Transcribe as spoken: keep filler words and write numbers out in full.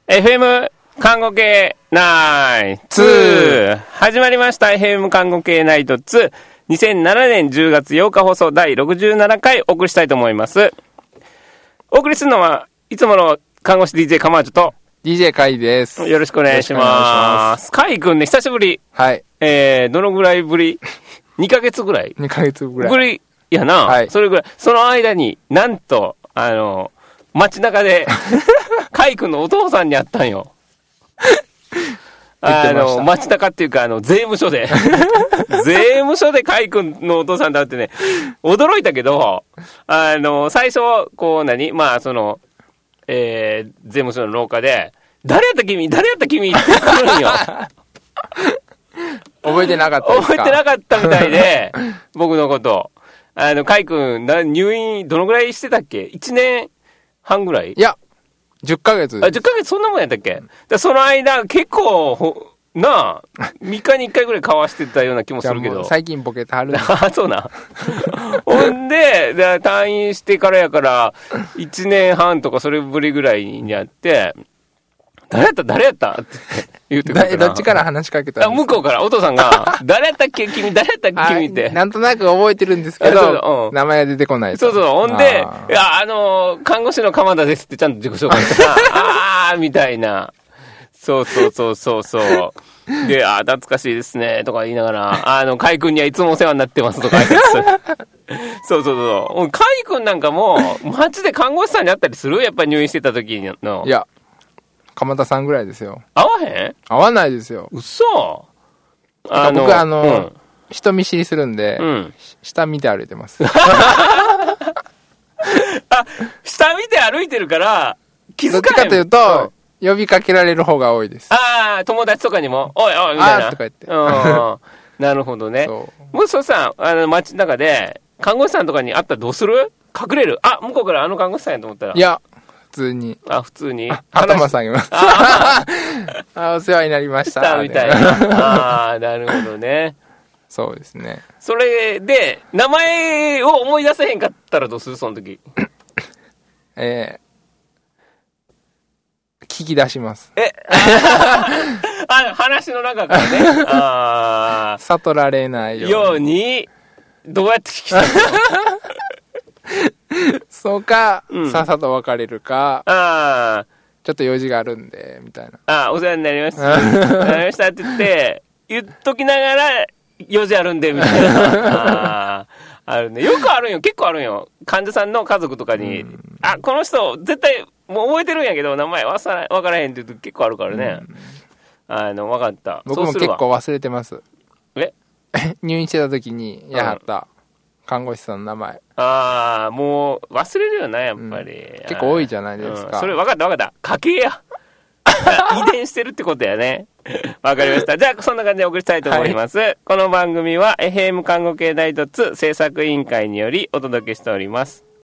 エフエム 看護系ナイトツー始まりました。 エフエム 看護系ナイトツーにせんななねんじゅうがつようか放送だいろくじゅうななかいお送りしたいと思います。お送りするのはいつもの看護師 ディージェー かまーちょとディージェー カイです。 よろしくお願いします。カイくんね、久しぶり。 はい。 えー、どのぐらいぶりにかげつぐらいにかげつぐらいぶりやな、 はい、 それぐらい。その間になんとあの街中でカイくんのお父さんに会ったんよ。あの街中っていうかあの税務署で税務署でカイくんのお父さんだってね、驚いたけど、あの最初こう何まあその、えー、税務署の廊下で誰やった君誰やった君って来るんよ。 覚えてなかったですか？ 覚えてなかったみたいで僕のことあのカイくんな入院どのぐらいしてたっけ？いちねんはんぐらい？ いやじゅっかげつです。 あ、じゅっかげつそんなもんやったっけ？だその間結構ほなあみっかにいっかいぐらい交わしてたような気もするけど最近ボケてはるんです。 あ、そうな。ほんで退院してからやからいちねんはんとかそれぶりぐらいにやって誰やった誰やったって言ってくれたな。 どっちから話しかけたんですか？ 向こうからお父さんが誰やったっけ君誰やったっけ君ってなんとなく覚えてるんですけど、うん、名前が出てこない。 そうそう。ほんでいやあの看護師の鎌田ですってちゃんと自己紹介してああみたいな。そうそうそうそうそうで、あ懐かしいですねとか言いながら、あのカイ君にはいつもお世話になってますとか言ってそうそうそう。カイ君なんかも街で看護師さんに会ったりする？やっぱり入院してた時の。 いや鎌田さんぐらいですよ。 会わへん？ 会わないですよ。 嘘？ あの僕あの、うん、人見知りするんで、 うん、 下見て歩いてます。あ、 下見て歩いてるから気づかへん。 どっちかというと、うん、呼びかけられる方が多いです。 ああ、友達とかにもおいおいみたいな。 あーとか言って。 うん、なるほどね。そうもうそうさあの街の中で看護師さんとかに会ったらどうする？隠れる？あ、向こうからあの看護師さんやと思ったら。 いや。普通に。 あ、普通に。 頭下げます。ああ、お世話になりました。 みたいな。ああ、なるほどね。 そうですね。 それで、名前を思い出せへんかったらどうする？その時。 えー、聞き出します。 えあ話の中からね。あ悟られないように。 ように、どうやって聞き出すの？ そうか、うん、さっさと別れるか、 あちょっと用事があるんでみたいな。 あ、お世話になりましたなりましたって言って言っときながら用事あるんでみたいな。ああるね。よくあるんよ。結構あるんよ。患者さんの家族とかに、うん、あこの人絶対もう覚えてるんやけど名前わさ分からへんって言うと結構あるからね。うん、あの分かった。 僕も結構忘れてます。 え入院してた時にやはった、うん看護師さんの名前。 ああ、もう忘れるよなやっぱり、 うん、結構多いじゃないですか、 うん、それ分かった分かった家系や遺伝してるってことやね。分かりました。じゃあそんな感じでお送りしたいと思います、はい、この番組は エフエム 看護系ナイトツー制作委員会によりお届けしております。